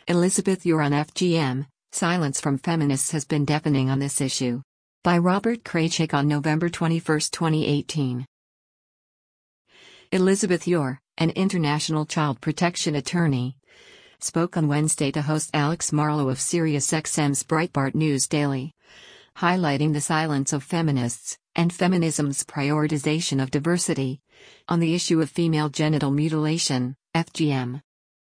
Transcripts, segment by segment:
Elizabeth Yore on FGM, silence from feminists has been deafening on this issue. By Robert Kraychik on November 21, 2018. Elizabeth Yore, an international child protection attorney, spoke on Wednesday to host Alex Marlow of SiriusXM's Breitbart News Daily, highlighting the silence of feminists, and feminism's prioritization of diversity, on the issue of female genital mutilation, FGM.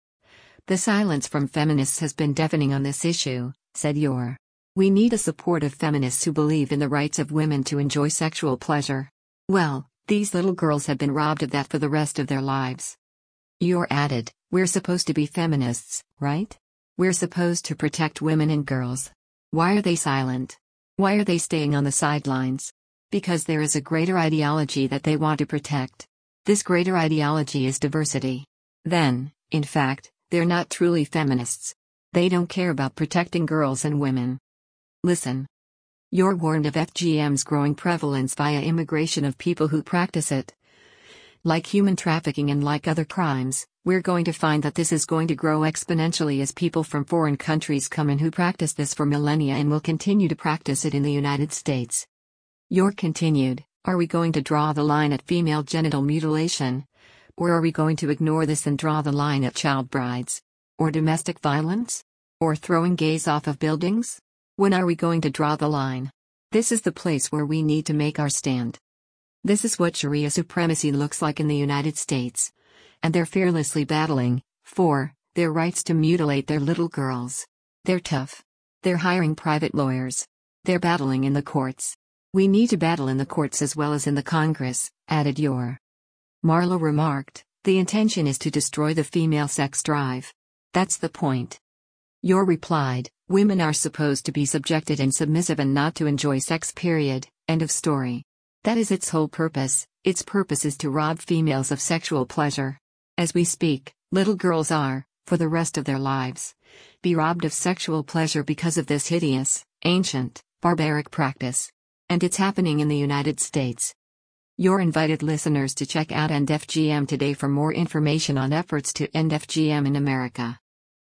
The silence from feminists has been deafening on this issue, said Yore. We need a support of feminists who believe in the rights of women to enjoy sexual pleasure. Well, these little girls have been robbed of that for the rest of their lives. Yore added, we're supposed to be feminists, right? We're supposed to protect women and girls. Why are they silent? Why are they staying on the sidelines? Because there is a greater ideology that they want to protect. This greater ideology is diversity. Then, in fact, they're not truly feminists. They don't care about protecting girls and women. Listen. Yore warned of FGM's growing prevalence via immigration of people who practice it. Like human trafficking and like other crimes, we're going to find that this is going to grow exponentially as people from foreign countries come in who practice this for millennia and will continue to practice it in the United States. Yore continued, are we going to draw the line at female genital mutilation? Or are we going to ignore this and draw the line at child brides? Or domestic violence? Or throwing gays off of buildings? When are we going to draw the line? This is the place where we need to make our stand. This is what Sharia supremacy looks like in the United States. And they're fearlessly battling for their rights to mutilate their little girls. They're tough. They're hiring private lawyers. They're battling in the courts. We need to battle in the courts as well as in the Congress, added Yore. Marlow remarked, the intention is to destroy the female sex drive. That's the point. Yore replied, women are supposed to be subjected and submissive and not to enjoy sex, period, end of story. That is its whole purpose. Its purpose is to rob females of sexual pleasure. As we speak, little girls are, for the rest of their lives, be robbed of sexual pleasure because of this hideous, ancient, barbaric practice. And it's happening in the United States. Yore invited listeners to check out End FGM today for more information on efforts to end FGM in America.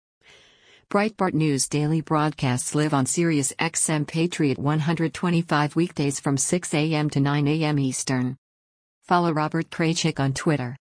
Breitbart News Daily broadcasts live on SiriusXM Patriot 125 weekdays from 6 a.m. to 9 a.m. Eastern. Follow Robert Kraychik on Twitter.